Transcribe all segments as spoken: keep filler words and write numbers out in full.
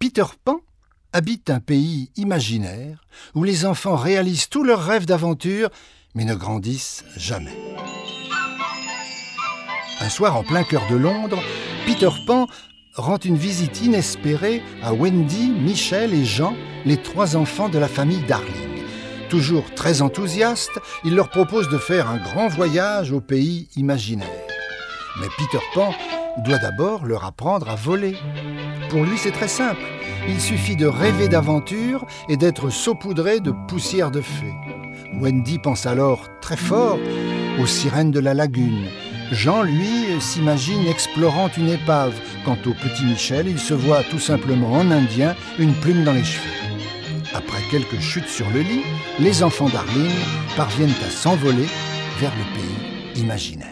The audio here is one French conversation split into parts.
Peter Pan habite un pays imaginaire où les enfants réalisent tous leurs rêves d'aventure mais ne grandissent jamais. Un soir, en plein cœur de Londres, Peter Pan rend une visite inespérée à Wendy, Michel et Jean, les trois enfants de la famille Darling. Toujours très enthousiaste, il leur propose de faire un grand voyage au pays imaginaire. Mais Peter Pan doit d'abord leur apprendre à voler. Pour lui, c'est très simple. Il suffit de rêver d'aventure et d'être saupoudré de poussière de fée. Wendy pense alors très fort aux sirènes de la lagune. Jean, lui, s'imagine explorant une épave. Quant au petit Michel, il se voit tout simplement en indien, une plume dans les cheveux. Après quelques chutes sur le lit, les enfants Darling parviennent à s'envoler vers le pays imaginaire.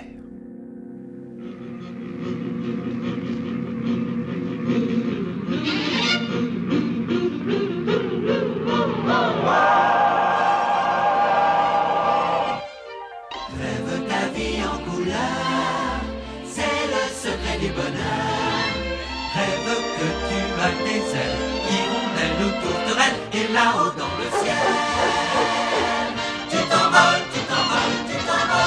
Rêve ta vie en couleur, c'est le secret du bonheur. Rêve que tu as des ailes, hirondelles ou tourterelles, et là-haut dans le ciel, tu t'envoles, tu t'envoles, tu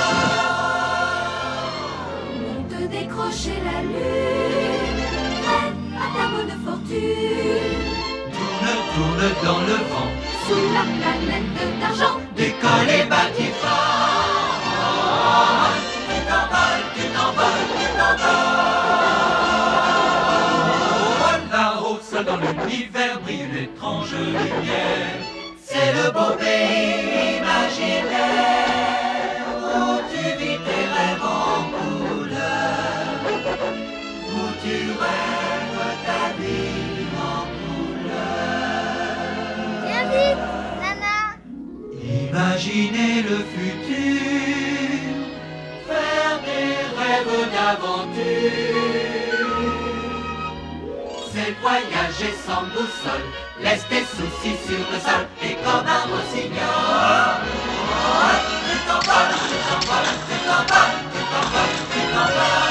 t'envoles. On te décrocher la lune, rêve à ta bonne fortune. Tourne, tourne dans le vent, Sous la planète d'argent, décolle et bâtis fort. Tu t'envoles, tu t'envoles, tu t'envoles. Là-haut, seul dans l'univers, brille une étrange lumière. C'est le beau pays imaginaire où tu vis tes rêves en couleur, où tu rêves ta vie en couleur. Viens vite, Nana. Imaginez le futur, faire des rêves d'aventure. C'est voyager sans boussole, laisse tes soucis sur le sol, et comme un rossignol, tu t'envoles, tu t'envoles, tu t'envoles, tu t'envoles, tu t'envoles.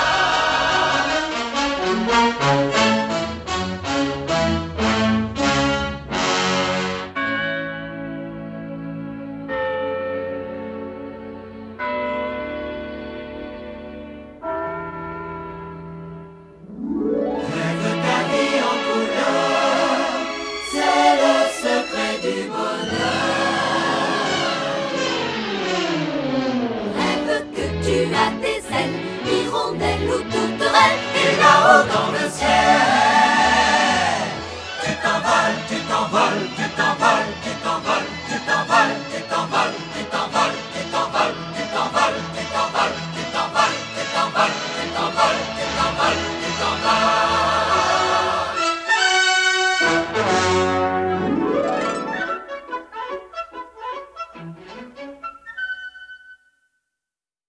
Rêve ta vie en couleur, c'est le secret du bonheur. rêve que tu as des ailes, hirondelles ou tourterelles, Et là-haut dans le ciel, tu t'envoles, tu t'envoles, tu